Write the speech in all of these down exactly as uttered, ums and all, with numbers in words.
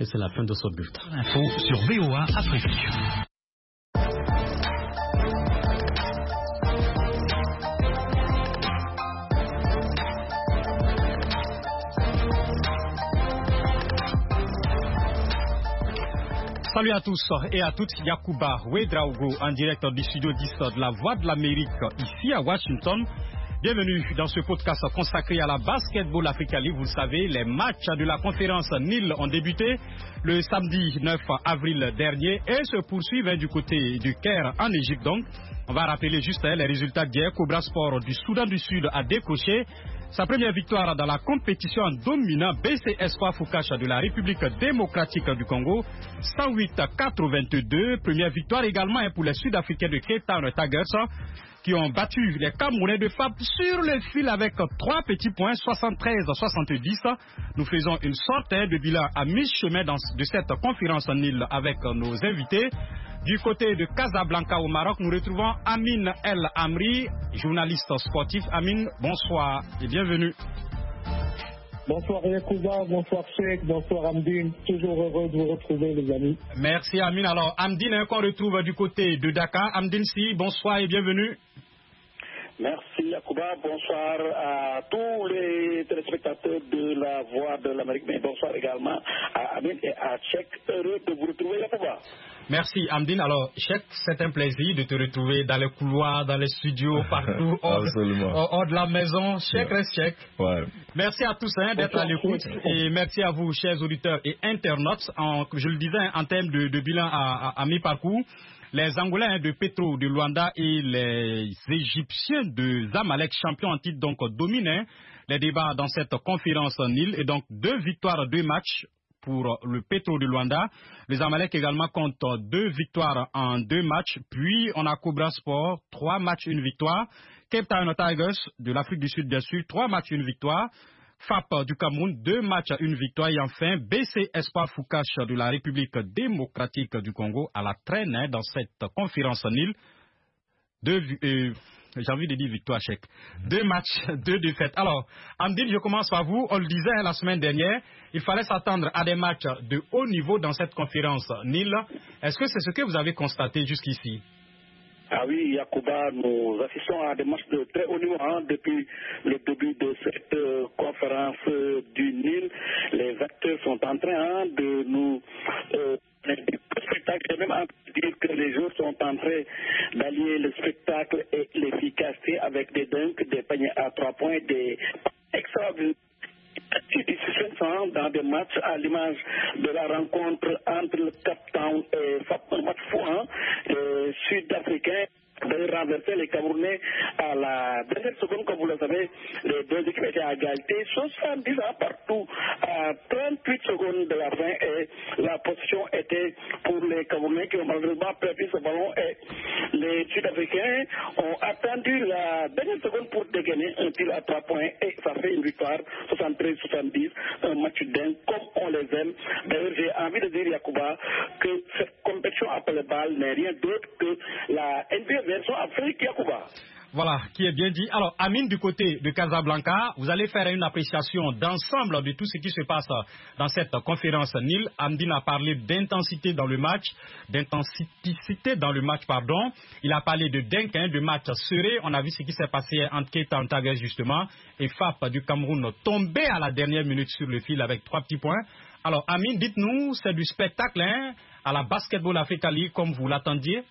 Et c'est la fin de ce bulletin. Info sur V O A Afrique. Salut à tous et à toutes, Yacouba Ouedraogo en direct du studio dix de la Voix de l'Amérique ici à Washington. Bienvenue dans ce podcast consacré à la Basketball Africa League. Vous le savez, les matchs de la conférence N I L ont débuté le samedi neuf avril dernier et se poursuivent du côté du Caire en Égypte. Donc, on va rappeler juste les résultats d'hier. Cobra Sport du Soudan du Sud a décroché sa première victoire dans la compétition en dominant B C Espoir Foucache de la République démocratique du Congo, cent huit à quatre-vingt-deux. Première victoire également pour les Sud-Africains de Cape Town Tigers, qui ont battu les Camerounais de F A P sur le fil avec trois petits points, soixante-treize à soixante-dix. Nous faisons une sorte de bilan à mi-chemin de cette conférence en île avec nos invités. Du côté de Casablanca au Maroc, nous retrouvons Amine El Amri, journaliste sportif. Amine, bonsoir et bienvenue. Bonsoir Yacouba, bonsoir Cheikh, bonsoir Amdine. Toujours heureux de vous retrouver les amis. Merci Amine. Alors Amdine, hein, qu'on retrouve du côté de Dakar. Amdine Si, bonsoir et bienvenue. Merci Yacouba, bonsoir à tous les téléspectateurs de la Voix de l'Amérique, mais bonsoir également à Amine et à Cheikh. Heureux de vous retrouver Yacouba. Merci Amdine. Alors Cheikh, c'est un plaisir de te retrouver dans les couloirs, dans les studios, partout, hors, hors, hors de la maison. Cheikh ouais. reste Cheikh. Ouais. Merci à tous hein, d'être à l'écoute et merci à vous, chers auditeurs et internautes. En, je le disais, en termes de, de bilan à, à, à mi-parcours, les Angolais de Petro de Luanda et les Égyptiens de Zamalek, champions en titre, donc dominent les débats dans cette conférence en île. Et donc deux victoires, deux matchs pour le Petro de Luanda. Les Zamalek également comptent deux victoires en deux matchs. Puis on a Cobra Sport, trois matchs, une victoire. Cape Town Tigers de l'Afrique du Sud, bien sûr, trois matchs, une victoire. F A P du Cameroun, deux matchs, une victoire. Et enfin, B C Espoir Foucache de la République démocratique du Congo à la traîne hein, dans cette conférence en île. Deux, euh, j'ai envie de dire victoire chèque. Deux matchs, deux défaites. Alors, Amdine, je commence par vous. On le disait la semaine dernière, il fallait s'attendre à des matchs de haut niveau dans cette conférence N I L. Est-ce que c'est ce que vous avez constaté jusqu'ici? Ah oui, Yacouba, nous assistons à des matchs de très haut niveau hein, depuis le début de cette euh, conférence euh, du N I L. Les acteurs sont en train hein, de nous euh, le spectacle. J'ai même envie de dire que les joueurs sont en train d'allier le spectacle et l'efficacité avec des dunks, des paniers à trois points, des extraordinaires. Dans des matchs à l'image de la rencontre entre le Cape Town et F A P, un match fou, hein, euh, sud-africain. De renverser les Camerounais à la dernière seconde, comme vous le savez, les deux équipes étaient à égalité, soixante-dix ans partout, à trente-huit secondes de la fin, et la position était pour les Camerounais qui ont malheureusement perdu ce ballon, et les Sud-Africains ont attendu la dernière seconde pour dégainer un tir à trois points, et ça fait une victoire, soixante-treize à soixante-dix, un match dingue, comme on les aime. D'ailleurs, j'ai envie de dire, Yacouba, que cette compétition après le bal n'est rien d'autre que la N B A version Afrique, Yacouba. Voilà, qui est bien dit. Alors, Amine, du côté de Casablanca, vous allez faire une appréciation d'ensemble de tout ce qui se passe dans cette conférence N I L. Amdine a parlé d'intensité dans le match, d'intensité dans le match, pardon. Il a parlé de dunk, hein, de match serré. On a vu ce qui s'est passé entre Cape Town Tigers, justement, et F A P du Cameroun tombé à la dernière minute sur le fil avec trois petits points. Alors, Amine, dites-nous, c'est du spectacle hein, à la Basketball Africa League, comme vous l'attendiez?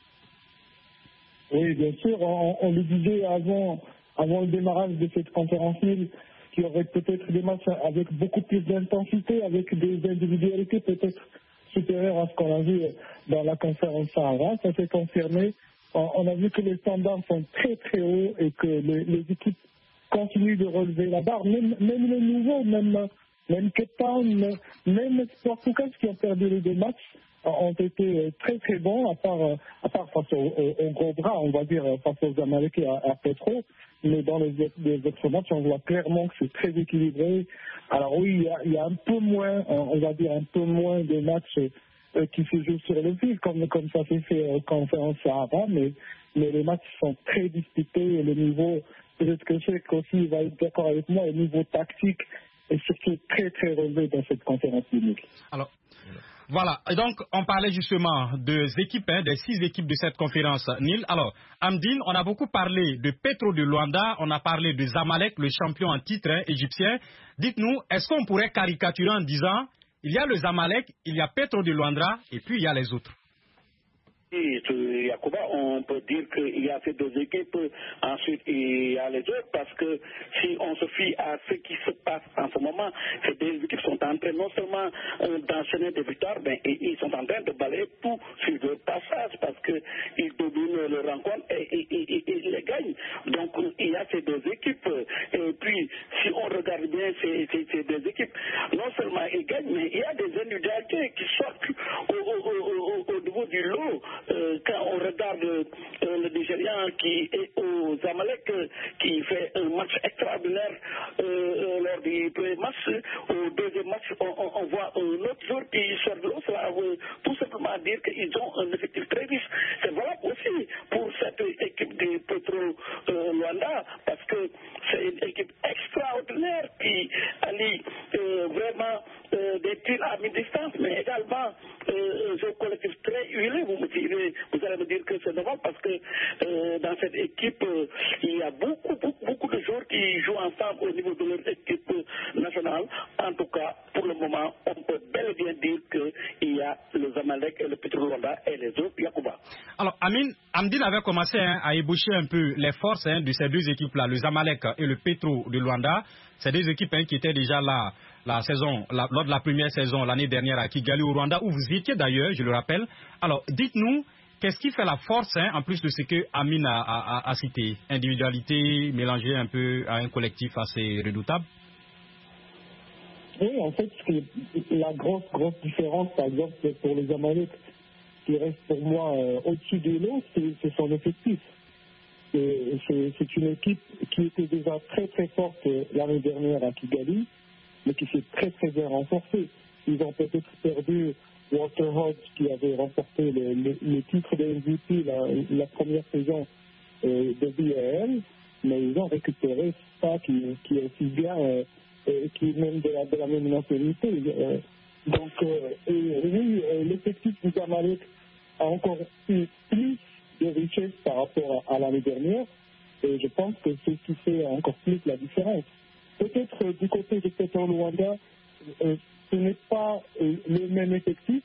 Oui, bien sûr, on, on le disait avant, avant le démarrage de cette conférence N I L, qu'il y aurait peut-être des matchs avec beaucoup plus d'intensité, avec des individualités peut-être supérieures à ce qu'on a vu dans la conférence Sahara. Ça s'est confirmé. On, on a vu que les standards sont très très hauts et que les, les équipes continuent de relever la barre. Même, même les nouveaux, même, même Cape Town, même Sport Foucache qui ont perdu les deux matchs, ont été très très bons, à part, à part face aux, aux gros bras, on va dire, face aux Américains à, à Petro. Mais dans les, les autres matchs, on voit clairement que c'est très équilibré. Alors oui, il y, a, il y a un peu moins, on va dire un peu moins de matchs euh, qui se jouent sur le fil, comme, comme ça s'est fait en conférence Sahara, mais, mais les matchs sont très disputés et le niveau, peut-être que Cheikh aussi va être d'accord avec moi, le niveau tactique est surtout très très relevé dans cette conférence publique. Alors, Voilà, et donc on parlait justement des équipes, hein, des six équipes de cette conférence Nil. Alors, Amdine, on a beaucoup parlé de Petro de Luanda, on a parlé de Zamalek, le champion en titre hein, égyptien. Dites-nous, est-ce qu'on pourrait caricaturer en disant, il y a le Zamalek, il y a Petro de Luanda, et puis il y a les autres? Oui, Yacouba, on peut dire qu'il y a ces deux équipes, ensuite il y a les autres, parce que si on se fie à ce qui se passe en ce moment, ces deux équipes sont en train non seulement euh, d'enchaîner des victoires, mais ils sont en train de balayer tout sur leur passage, parce qu'ils dominent leur rencontre et ils les gagnent. Donc il y a ces deux équipes, et puis si on regarde bien ces, ces, ces deux équipes, non seulement ils gagnent, mais il y a des individualités qui sortent au, au, au, au, au niveau du lot. Euh, quand on regarde euh, le Nigérian qui est au Zamalek, euh, qui fait un match extraordinaire euh, euh, lors du premier match, au deuxième match, on, on, on voit un autre joueur qui sort de l'eau. Cela veut tout simplement dire qu'ils ont un effectif très riche. C'est valable aussi pour cette équipe de Petro euh, Luanda, parce que c'est une équipe extraordinaire qui allie euh, vraiment euh, des tirs à mi-distance, mais également euh, un jeu collectif très huilé. Vous me direz, vous allez me dire que c'est normal parce que euh, dans cette équipe, euh, il y a beaucoup, beaucoup, beaucoup de joueurs qui jouent ensemble au niveau de leur équipe nationale. En tout cas, pour le moment, on peut bel et bien dire qu'il y a le Zamalek et le Petro Luanda et les autres, Yacouba. Alors, Amine, Amdine avait commencé hein, à ébaucher un peu les forces hein, de ces deux équipes-là, le Zamalek et le Petro de Luanda. Ces deux équipes hein, qui étaient déjà là la saison, la, lors de la première saison l'année dernière à Kigali au Rwanda, où vous étiez d'ailleurs, je le rappelle. Alors, dites-nous, qu'est-ce qui fait la force, hein, en plus de ce que Amine a, a, a cité? Individualité mélangée un peu à un collectif assez redoutable? Oui, en fait, la grosse, grosse différence, par exemple, pour les Zamalek, qui reste pour moi euh, au-dessus de l'eau, c'est son effectif. C'est une équipe qui était déjà très très forte l'année dernière à Kigali, mais qui s'est très très bien renforcée. Ils ont peut-être perdu Walter Hodge qui avait remporté le, le, le titre de M V P la, la première saison euh, de B A L, mais ils ont récupéré ça qui, qui est aussi bien, euh, et qui est même de la, de la même nationalité. Euh, donc, euh, et, oui, euh, l'effectif du Zamalek a encore eu plus de richesse par rapport à, à l'année dernière, et je pense que c'est ce qui fait encore plus la différence. Peut-être euh, du côté de Petro Luanda, euh, ce n'est pas euh, le même effectif,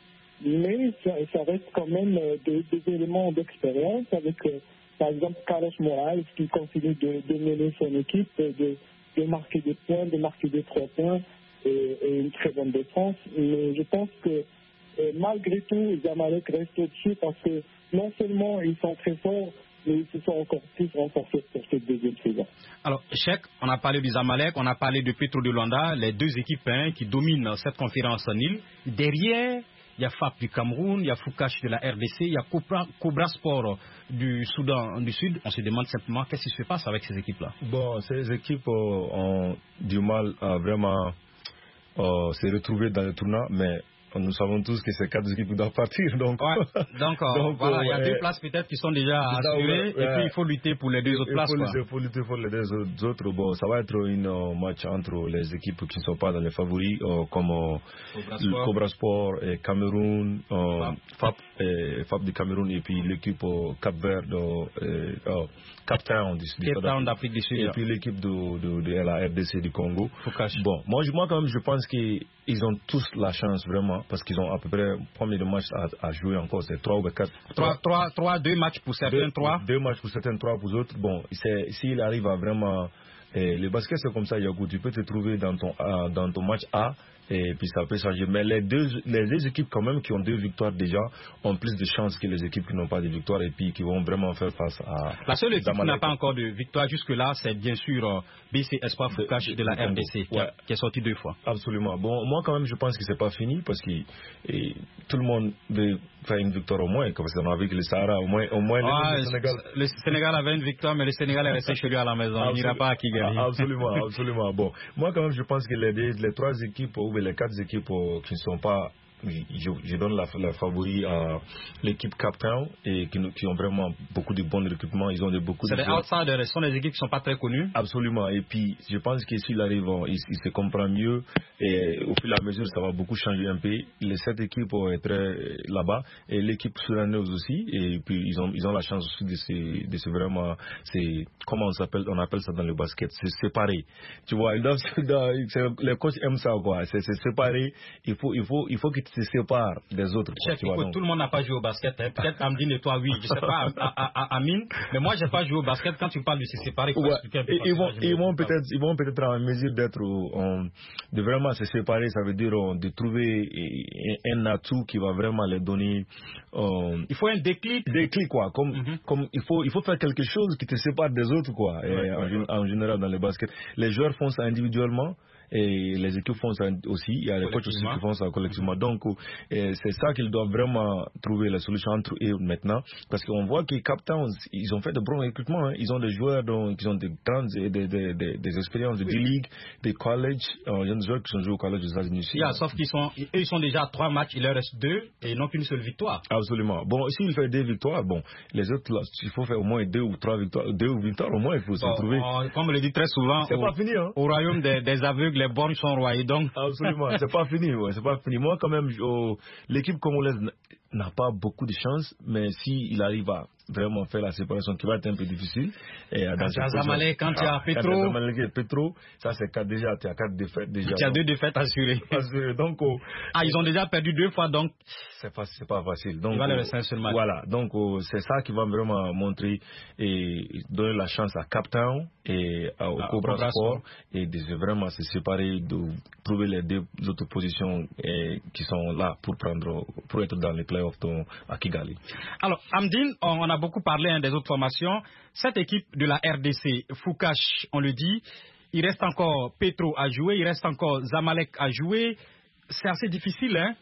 mais ça, ça reste quand même euh, des, des éléments d'expérience avec, euh, par exemple, Carlos Morales qui continue de, de mener son équipe, de, de marquer des points, de marquer des trois points et, et une très bonne défense. Mais je pense que euh, malgré tout, Zamalek reste au-dessus parce que non seulement ils sont très forts, mais ils se sont encore plus renforcés pour cette deuxième saison. Alors, Cheikh, on a parlé du Zamalek, on a parlé de Petro de Luanda, les deux équipes hein, qui dominent cette conférence Nil. Derrière, il y a F A P du Cameroun, il y a Foucache de la R D C, il y a Cobra, Cobra Sport du Soudan du Sud. On se demande simplement qu'est-ce qui se passe avec ces équipes-là. Bon, ces équipes euh, ont du mal à vraiment euh, se retrouver dans le tournoi, mais nous savons tous que ces quatre équipes doivent partir. Donc, ouais, donc, euh, donc voilà, il y a deux places peut-être qui sont déjà assurées, ouais, et puis il faut lutter pour les deux autres il places. Faut, il faut lutter pour les deux autres. Bon, ça va être un uh, match entre les équipes qui ne sont pas dans les favoris, uh, comme uh, Cobra, Sport. le Cobra Sport et Cameroun, uh, F A P, et, F A P du Cameroun, et puis l'équipe uh, Cap Vert, uh, uh, Cape Town d'Afrique du Sud, et puis l'équipe de, de, de la R D C du Congo. Bon, moi, moi quand même, je pense qu'ils ont tous la chance vraiment, parce qu'ils ont à peu près combien de matchs à, à jouer encore, c'est trois ou quatre. Trois, trois, trois, deux matchs pour certains, trois. Deux matchs pour certains, trois pour d'autres. Bon, s'il arrive à vraiment, eh, le basket c'est comme ça, Yago, tu peux te trouver dans ton, uh, dans ton match A. Et puis ça peut changer. Mais les deux, les deux équipes quand même qui ont deux victoires déjà ont plus de chances que les équipes qui n'ont pas de victoire et puis qui vont vraiment faire face à... La seule équipe qui n'a pas encore de victoire jusque-là, c'est bien sûr B C Espoir Foucache de, de la R D C qui, ouais. qui est sorti deux fois. Absolument. Bon, moi quand même je pense que c'est pas fini parce que et, tout le monde veut faire une victoire au moins, parce qu'on a vu que le Sahara au moins... Au moins ah, le, Sénégal... le Sénégal avait une victoire, mais le Sénégal est resté chez lui à la maison. Absolument. Il n'ira pas à Kigali. Absolument, absolument. Bon, moi quand même je pense que les, les trois équipes les quatre équipes qui ne sont pas je, je donne la, la favori à l'équipe Cape Town et qui, qui ont vraiment beaucoup de bons recrutements. Ils ont de beaucoup c'est de des outsiders, ce sont des équipes qui ne sont pas très connues. Absolument. Et puis, je pense que s'il arrive, il, il se comprend mieux et au fur et à mesure, ça va beaucoup changer un peu. Les sept équipes vont être là-bas et l'équipe soudanaise aussi. Et puis, ils ont, ils ont la chance aussi de se, de se vraiment, c'est, comment on s'appelle, on appelle ça dans le basket, c'est séparer. Tu vois, ils doivent, les coachs aiment ça, quoi. C'est, c'est séparer. Il faut, il faut, il faut qu'ils se séparent des autres. Quoi, Chef, tu vois, écoute, donc. tout le monde n'a pas joué au basket. Hein. Peut-être Amdine et toi, oui. Je sais pas, à, à, à, Amine, mais moi, j'ai pas joué au basket. Quand tu parles de se séparer, il faut ouais. expliquer un peu. Ils vont, ils vont peut-être, ils vont peut-être en mesure d'être, on, de vraiment se séparer. Ça veut dire on, de trouver un atout qui va vraiment les donner. On, il faut un déclic. Déclic quoi. Comme, mm-hmm. comme il faut, il faut faire quelque chose qui te sépare des autres quoi. Ouais, et, ouais, en, ouais. en général dans le basket, les joueurs font ça individuellement. Et les équipes font ça aussi, il y a les coachs aussi qui font ça collectivement. Donc, c'est ça qu'ils doivent vraiment trouver la solution entre eux maintenant. Parce qu'on voit que Cape Town, ils ont fait de bons recrutements. Hein. Ils ont des joueurs donc, qui ont des grandes des, des, des, des expériences de D-League, des collèges. Il y a des joueurs qui sont joués au collège des États-Unis aussi. Yeah, sauf qu'ils sont, eux, ils sont déjà à trois matchs, il leur reste deux et non qu'une seule victoire. Absolument. Bon, s'il fait deux victoires, bon, les autres, là, il faut faire au moins deux ou trois victoires, deux victoires au moins, il faut se bon, trouver. On, comme on le dit très souvent, c'est au, pas fini, hein. Au royaume des, des aveugles, les bornes sont royées. Donc... Absolument, c'est pas fini, ouais, c'est pas fini. Moi, quand même, oh, l'équipe congolaise n'a pas beaucoup de chance, mais s'il arrive à vraiment faire la séparation qui va être un peu difficile. Et dans quand tu as Zamalek, quand tu as Petro. Quand tu as Zamalek et Petro, ça c'est quatre, déjà, tu as quatre défaites déjà. Tu as deux défaites assurées. assurées. Donc, oh, ah, ils ont déjà perdu deux fois, donc. C'est pas, c'est pas facile. Donc, il va oh, le seulement. Voilà, donc oh, c'est ça qui va vraiment montrer et donner la chance à Cape Town et à, au ah, Cobra Sport, Sport et de vraiment se séparer, de trouver les deux autres positions et, qui sont là pour prendre, pour être dans les playoffs à Kigali. Alors, Amdine, on a beaucoup parlé hein, des autres formations. Cette équipe de la R D C, Foucache, on le dit, il reste encore Petro à jouer, il reste encore Zamalek à jouer. C'est assez difficile, hein?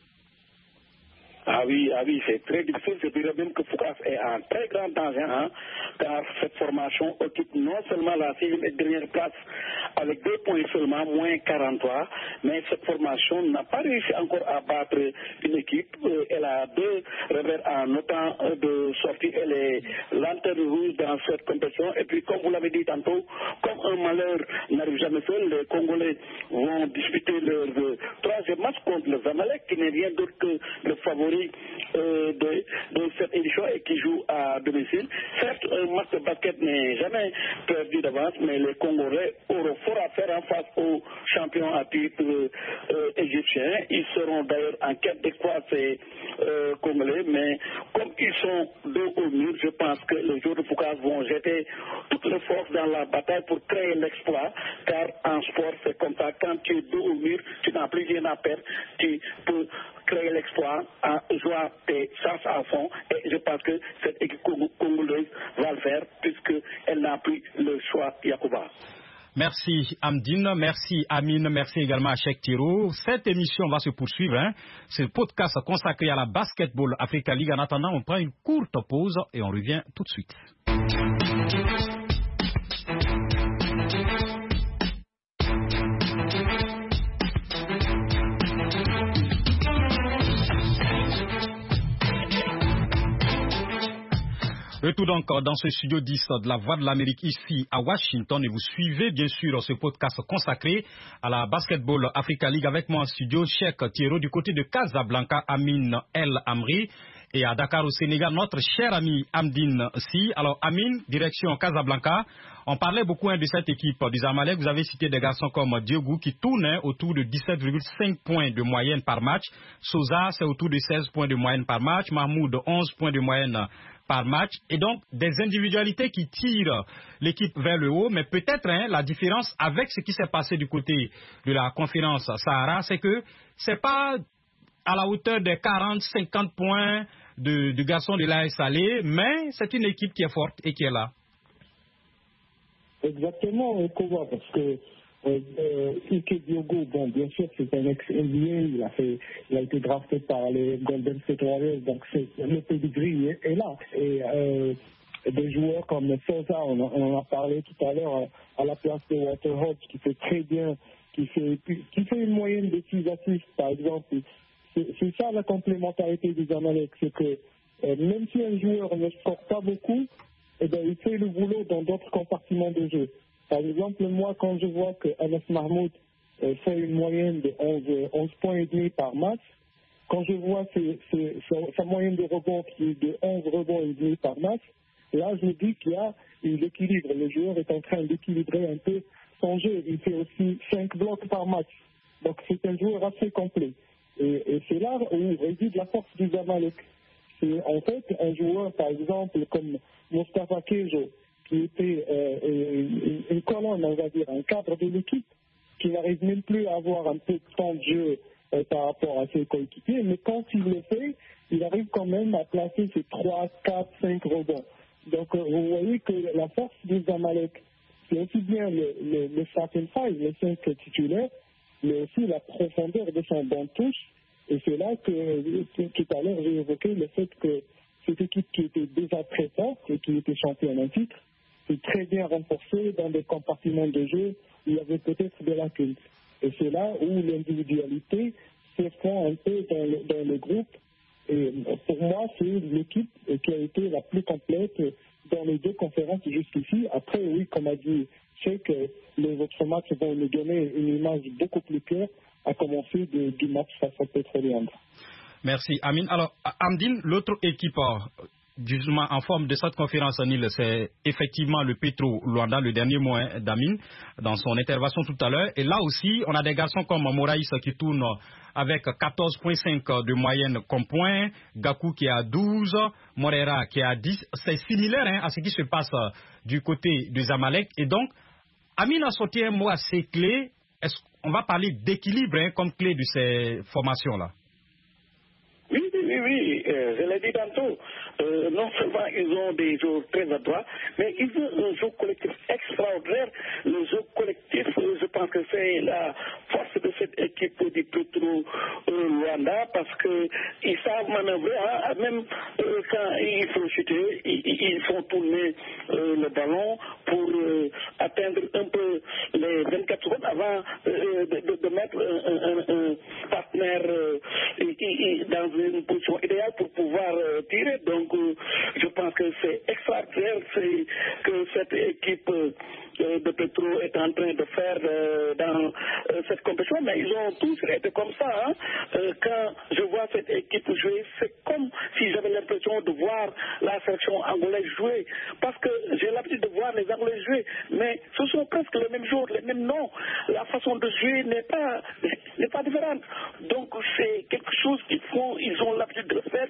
Ah oui, ah oui, c'est très difficile. Je dirais même que Foucasse est en très grand danger, hein, car cette formation occupe non seulement la sixième et dernière place avec deux points seulement, moins quarante-trois, mais cette formation n'a pas réussi encore à battre une équipe. Elle a deux revers en autant de sortie. Elle est lanterne rouge dans cette compétition. Et puis, comme vous l'avez dit tantôt, comme un malheur n'arrive jamais seul, les Congolais vont disputer leur troisième match contre le Zamalek, qui n'est rien d'autre que le favori Euh, de, de cette édition et qui joue à domicile. Certes, un match de basket n'est jamais perdu d'avance, mais les Congolais auront fort à faire en face aux champions à titre euh, égyptiens. Ils seront d'ailleurs en quête d'exploit ces euh, Congolais, mais comme ils sont dos au mur, je pense que les joueurs de Foucasse vont jeter toutes les forces dans la bataille pour créer l'exploit, car en sport, c'est comme ça, quand tu es dos au mur, tu n'as plus rien à perdre, tu peux créer l'exploit en jouant tes chances à fond, et je pense que cette équipe congolaise va le faire puisqu'elle n'a plus le choix, Yacouba. Merci Amdine, merci Amine, merci également à Cheikh Tiro. Cette émission va se poursuivre. Hein. C'est le podcast consacré à la Basketball Africa League. En attendant, on prend une courte pause et on revient tout de suite. Retour donc dans ce studio dix de la Voix de l'Amérique ici à Washington et vous suivez bien sûr ce podcast consacré à la Basketball Africa League avec moi en studio Cheikh Tiro du côté de Casablanca, Amine El Amri et à Dakar au Sénégal notre cher ami Amdine Si. Alors Amine, direction Casablanca, on parlait beaucoup hein, de cette équipe du Zamalek, vous avez cité des garçons comme Diogou qui tournent hein, autour de dix-sept virgule cinq points de moyenne par match, Souza c'est autour de seize points de moyenne par match, Mahmoud onze points de moyenne par match, et donc des individualités qui tirent l'équipe vers le haut, mais peut-être hein, la différence avec ce qui s'est passé du côté de la conférence Sahara, c'est que c'est pas à la hauteur des quarante cinquante points de, de garçons de l'A S Salé, mais c'est une équipe qui est forte et qui est là. Exactement, Kowa, parce que Euh, euh, Ike Diogo, bon, bien sûr, c'est un ex-N B A, il a fait, il a été drafté par les Golden State Warriors, donc c'est, le pedigree est, est là. Et euh, des joueurs comme Souza, on, on en a parlé tout à l'heure, à, à la place de Waterhouse, qui fait très bien, qui fait, qui fait une moyenne de six assists, par exemple. c'est, c'est ça la complémentarité du Zamalek, c'est que euh, même si un joueur ne score pas beaucoup, eh ben, il fait le boulot dans d'autres compartiments de jeu. Par exemple, moi, quand je vois que Anas Mahmoud euh, fait une moyenne de onze points et demi par match, quand je vois ses, ses, sa, sa moyenne de rebond qui est de onze rebonds et demi par match, là, je me dis qu'il y a un équilibre. Le joueur est en train d'équilibrer un peu son jeu. Il fait aussi cinq blocs par match. Donc, c'est un joueur assez complet. Et, et c'est là où réside la force du Zamalek. C'est en fait un joueur, par exemple, comme Mostafa Kejo, qui était euh, une, une colonne, on va dire, un cadre de l'équipe, qui n'arrive même plus à avoir un peu de temps de jeu euh, par rapport à ses coéquipiers, mais quand il le fait, il arrive quand même à placer ses trois, quatre, cinq rebonds. Donc euh, vous voyez que la force du Zamalek, c'est aussi bien le, le, le starting five, les cinq titulaires, mais aussi la profondeur de son banc de touche. Et c'est là que tout à l'heure j'ai évoqué le fait que cette équipe qui était déjà très forte et qui était championne en titre, c'est très bien renforcée dans des compartiments de jeu où il y avait peut-être des lacunes. Et c'est là où l'individualité s'effondre un peu dans le, dans le groupe. Et pour moi, c'est l'équipe qui a été la plus complète dans les deux conférences jusqu'ici. Après, oui, comme a dit Cheikh, les autres matchs vont nous donner une image beaucoup plus claire à commencer de, du match face à Petro Luanda. Merci, Amine. Alors, Amdine, l'autre équipe justement en forme de cette conférence en Nil, c'est effectivement le Petro Luanda, le dernier mot hein, d'Amine, dans son intervention tout à l'heure. Et là aussi, on a des garçons comme Moraïs qui tournent avec quatorze virgule cinq de moyenne comme point, Gakou qui est à douze, Morera qui est à dix. C'est similaire hein, à ce qui se passe du côté de Zamalek. Et donc, Amine a sorti un mot assez clé. Est-ce qu'on va parler d'équilibre hein, comme clé de ces formations-là? Oui, oui, oui, oui. Euh, je l'ai dit tantôt. Euh, non seulement ils ont des joueurs très adroits, mais ils ont un jeu collectif extraordinaire. Le jeu collectif, je pense que c'est la force de cette équipe du Petro euh, Luanda, parce qu'ils savent manœuvrer, hein, même euh, quand il faut chuter, ils, ils font tourner euh, le ballon pour euh, atteindre un peu les vingt-quatre secondes avant euh, de, de, de mettre un, un, un partenaire euh, dans une position idéale pour pouvoir euh, tirer. Donc, euh, je pense que c'est extraordinaire que cette équipe euh, de Petro est en train de faire euh, dans euh, cette compétition. Mais ils ont tous été comme ça. Hein. Euh, quand je vois cette équipe jouer, c'est comme si j'avais l'impression de voir la sélection angolaise jouer. Parce que j'ai l'habitude de voir les Angolais jouer, mais ce sont presque les mêmes joueurs, les mêmes noms. La façon de jouer n'est pas, n'est pas différente. Donc, c'est quelque chose qu'ils font, ils ont l'habitude de le faire.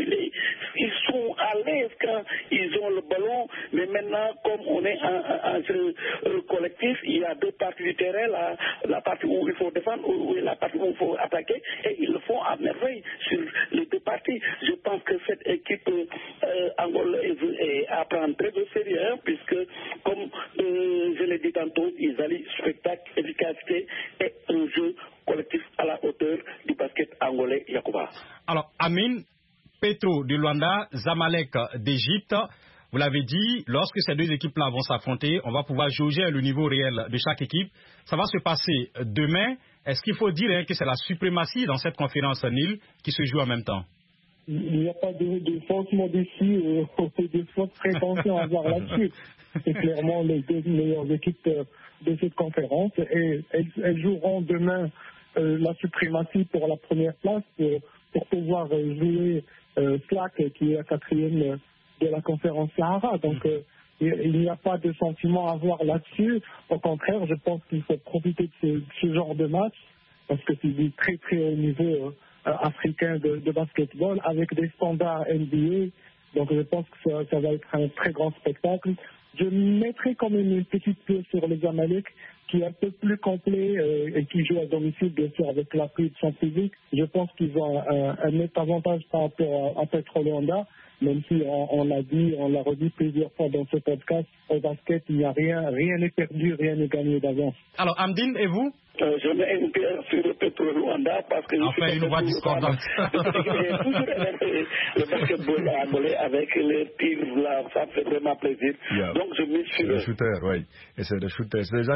Ils sont à l'aise quand ils ont le ballon, mais maintenant, comme on est en, en jeu euh, collectif, il y a deux parties du terrain, la, la partie où il faut défendre ou la partie où il faut attaquer, et ils le font à merveille sur les deux parties. Je pense que cette équipe euh, angolaise apprend très au sérieux, hein, puisque, comme euh, je l'ai dit tantôt, ils allient spectacle, efficacité et un jeu collectif à la hauteur du basket angolais Yacouba. Alors, Amine, Petro de Luanda, Zamalek d'Égypte, vous l'avez dit, lorsque ces deux équipes-là vont s'affronter, on va pouvoir jauger le niveau réel de chaque équipe. Ça va se passer demain. Est-ce qu'il faut dire hein, que c'est la suprématie dans cette conférence Nil qui se joue en même temps? Il n'y a pas de, de fausse modestie ou euh, de fausse prétention à avoir là-dessus. C'est clairement les deux meilleures équipes euh, de cette conférence et elles, elles joueront demain euh, la suprématie pour la première place pour, pour pouvoir euh, jouer euh, Slack qui est la quatrième de la conférence Sahara. Donc euh, il n'y a pas de sentiment à avoir là-dessus. Au contraire, je pense qu'il faut profiter de ce, ce genre de match parce que c'est du très très haut niveau euh, africain de, de basketball avec des standards N B A. Donc je pense que ça, ça va être un très grand spectacle. Je mettrai quand même une petite pièce sur les Zamalek qui est un peu plus complet euh, et qui joue à domicile bien sûr avec l'appui de son public. Je pense qu'ils ont un, un net avantage par rapport à, à Petro Luanda, même si on, on l'a dit, on l'a redit plusieurs fois dans ce podcast, au basket il n'y a rien, rien n'est perdu, rien n'est gagné d'avance. Alors Amdine, et vous? Euh, je mets une pierre sur le Petro Luanda parce que enfin, je suis une voix discordante. J'ai toujours aimé le basketball angolais avec les tirs là, ça fait vraiment plaisir. Yeah. Donc je mets sur le shooter, oui. Et c'est le shooter. C'est des gens qui shootent très bien.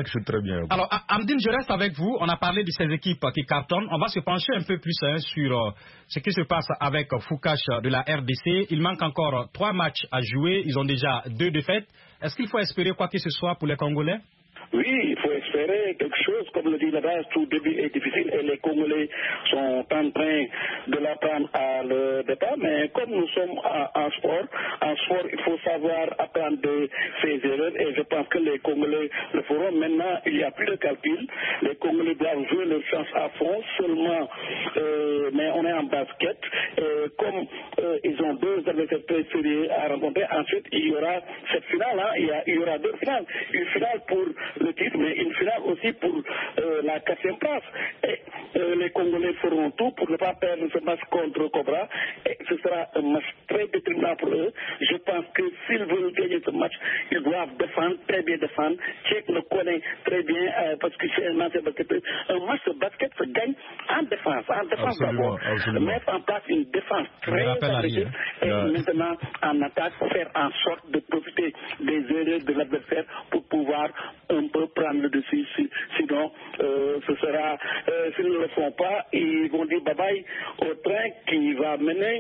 bien. Alors, Amdine, je reste avec vous. On a parlé de ces équipes qui cartonnent. On va se pencher un peu plus hein, sur euh, ce qui se passe avec Foucache de la R D C. Il manque encore trois matchs à jouer. Ils ont déjà deux défaites. Est-ce qu'il faut espérer quoi que ce soit pour les Congolais? Oui, il faut espérer quelque chose. Comme le dit là-bas, tout début est difficile et les Congolais sont en train de l'apprendre à le départ. Mais comme nous sommes en sport, en sport, il faut savoir apprendre de ses erreurs et je pense que les Congolais le feront. Maintenant, il n'y a plus de calcul. Les Congolais doivent jouer leur chance à fond seulement. Euh, mais on est en basket. Et comme euh, ils ont deux adversaires très sérieux à rencontrer, ensuite, il y aura cette finale. Hein, il, y a, il y aura deux finales. Une finale pour le titre, mais une finale aussi pour euh, la quatrième place. Et euh, les Congolais feront tout pour ne pas perdre ce match contre Cobra. Et ce sera un match très déterminant pour eux. Je pense que s'ils veulent gagner ce match, ils doivent défendre, très bien défendre. Tchèque le connaît très bien euh, parce que c'est un ancien basketteur. Un match de basket se gagne en défense. En défense d'abord. Mettre en place une défense très agressive et yeah. Maintenant en attaque faire en sorte de profiter des erreurs de l'adversaire pour pouvoir un peu prendre le dessus. Sinon, euh, ce sera, euh, s'ils ne le font pas, ils vont dire bye bye au train qui va mener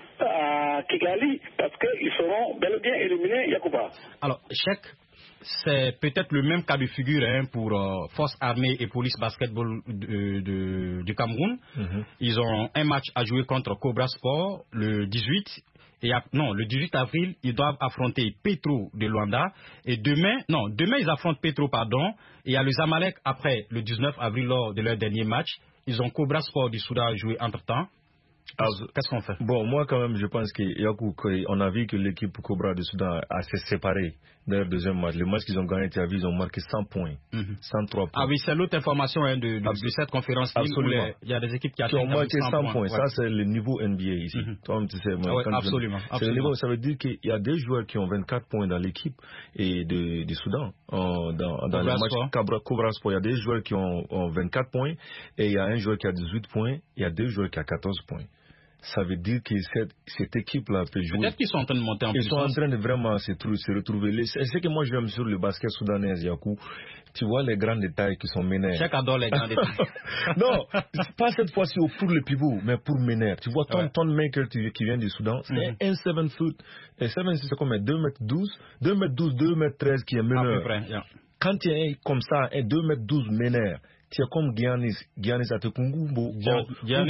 à Kigali parce qu'ils seront bel et bien éliminés, Yacouba. Alors, Cheikh, c'est peut-être le même cas de figure hein, pour euh, Force armée et police basketball de, de, du Cameroun. Mm-hmm. Ils ont un match à jouer contre Cobra Sport le dix-huit. Et à, non, le dix-huit avril, ils doivent affronter Petro de Luanda. Et demain, non, demain ils affrontent Petro, pardon. Et il y a le Zamalek après le dix-neuf avril lors de leur dernier match. Ils ont Cobra Sport du Soudan à jouer entre-temps. Qu'est-ce qu'on fait? Bon, moi quand même, je pense qu'on a vu que l'équipe Cobra du Soudan a s'est séparée dans leur deuxième match. Le match qu'ils ont gagné, tu as vu, ils ont marqué cent points, mm-hmm. cent trois points. Ah oui, c'est l'autre information hein, de, de, de cette conférence. Absolument. Il y a des équipes qui, qui ont marqué cent points. points. Ouais. Ça, c'est le niveau N B A ici. Mm-hmm. Toi, tu sais, moi, ah ouais, absolument. Je... absolument. Le niveau, ça veut dire qu'il y a des joueurs qui ont vingt-quatre points dans l'équipe et de, de Soudan. En, dans dans le match Cobra, Cobra Sport, il y a des joueurs qui ont, ont vingt-quatre points et il y a un joueur qui a dix-huit points. Il y a deux joueurs qui ont quatorze points. Ça veut dire que cette, cette équipe-là peut jouer. Peut-être qu'ils sont en train de monter en Ils puissance. sont en train de vraiment se, se retrouver. C'est ce que moi j'aime sur le basket soudanais, Yakou. Tu vois les grands détails qui sont menés. Chacun adore les grands détails. Non, pas cette fois-ci pour le pivot, mais pour mener. Tu vois, ton, ouais. ton maker qui vient du Soudan, c'est mm-hmm. un sept foot. Et sept c'est comme deux mètres douze, deux mètres douze, deux mètres treize qui est meneur. À peu près, yeah. Quand tu es comme ça, un deux mètres douze meneur, tu es comme Giannis, Giannis Antetokounmpo, ou bien,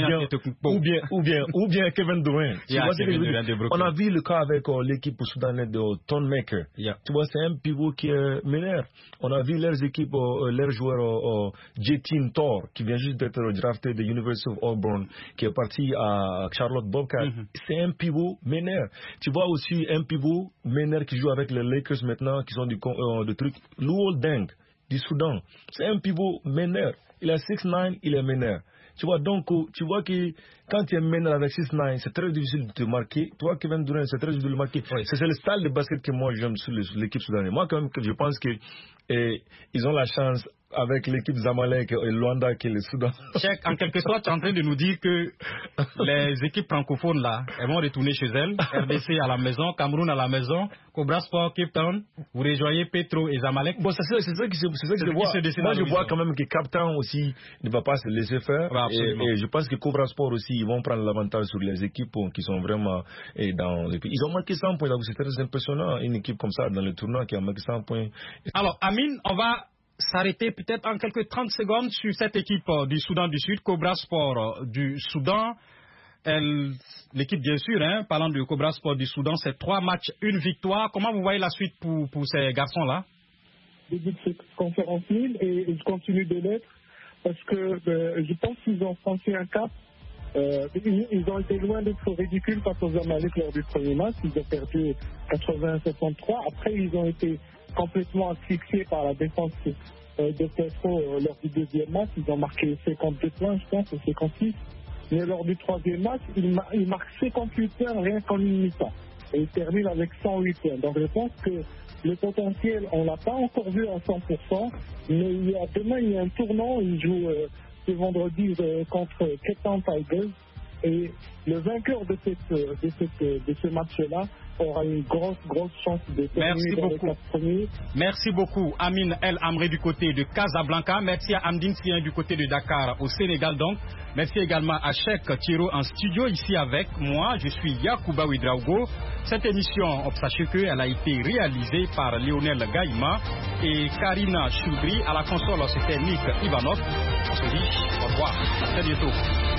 ou bien, ou bien, ou bien Kevin Durant. Tu yeah, vois Kevin Durant de on a vu le cas avec uh, l'équipe soudanaise de Tonmaker. Yeah. Tu vois, c'est un pivot qui est meneur. On a vu leurs équipes, uh, leurs joueurs, uh, Jetin Thor, qui vient juste d'être drafté de University of Auburn, qui est parti à Charlotte Bobcat. Mm-hmm. C'est un pivot meneur. Tu vois aussi un pivot meneur qui joue avec les Lakers maintenant, qui sont du, uh, de trucs. Luol Deng du Soudan. C'est un pivot meneur. Il a six neuf, il est meneur. Tu vois, donc, tu vois que quand tu es meneur avec six neuf, c'est très difficile de te marquer. Toi, Kevin Durant, c'est très difficile de marquer. Oui. C'est, c'est le style de basket que moi j'aime sur l'équipe soudanaise. Moi, quand même, je pense que eh, ils ont la chance avec l'équipe Zamalek et Luanda qui est le Soudan. Cheikh, en quelque sorte, tu es en train de nous dire que les équipes francophones là, elles vont retourner chez elles. R D C à la maison, Cameroun à la maison, Cobra Sport, Cape Town, vous rejoignez Petro et Zamalek. Bon, c'est ça, c'est ça qui se, c'est ça qui se voit. Se Moi, je vois quand même que Cape Town aussi ne va pas se laisser faire. Ouais, et, et je pense que Cobra Sport aussi, ils vont prendre l'avantage sur les équipes qui sont vraiment et dans les pays. Ils ont marqué cent points, donc c'est très impressionnant, une équipe comme ça dans le tournoi qui a marqué cent points. Alors, Amine, on va s'arrêter peut-être en quelques trente secondes sur cette équipe euh, du Soudan du Sud, Cobra Sport euh, du Soudan. Elle, l'équipe bien sûr, hein, parlant de Cobra Sport du Soudan, c'est trois matchs, une victoire. Comment vous voyez la suite pour, pour ces garçons-là? Début de cette conférence mille et, et je continue de l'être parce que euh, je pense qu'ils ont franchi un cap. Euh, ils, ils ont été loin d'être ridicules face aux Zamalek lors du premier match. Ils ont perdu quatre-vingts à soixante-trois. Après, ils ont été complètement asphyxiés par la défense euh, de Petro euh, lors du deuxième match. Ils ont marqué cinquante-deux points, je pense, ou cinquante-six. Mais lors du troisième match, ils, mar- ils marquent cinquante-huit points rien qu'en une mi-temps. Et ils terminent avec cent huit points. Donc je pense que le potentiel, on ne l'a pas encore vu à cent pour cent. Mais il y a, demain, il y a un tournant. Ils jouent euh, ce vendredi euh, contre Cape Town Tigers. Et le vainqueur de, cette, de, cette, de ce match-là aura une grosse, grosse chance de terminer dans les quatre premiers. Merci beaucoup, Amine El Amri du côté de Casablanca. Merci à Amdine Sien du côté de Dakar au Sénégal donc. Merci également à Cheikh Thiro en studio ici avec moi. Je suis Yacouba Ouedraogo. Cette émission, sachez qu'elle a été réalisée par Lionel Gaïma et Karina Choudry. À la console, c'était Nick Ivanov. On se dit au revoir. À très bientôt.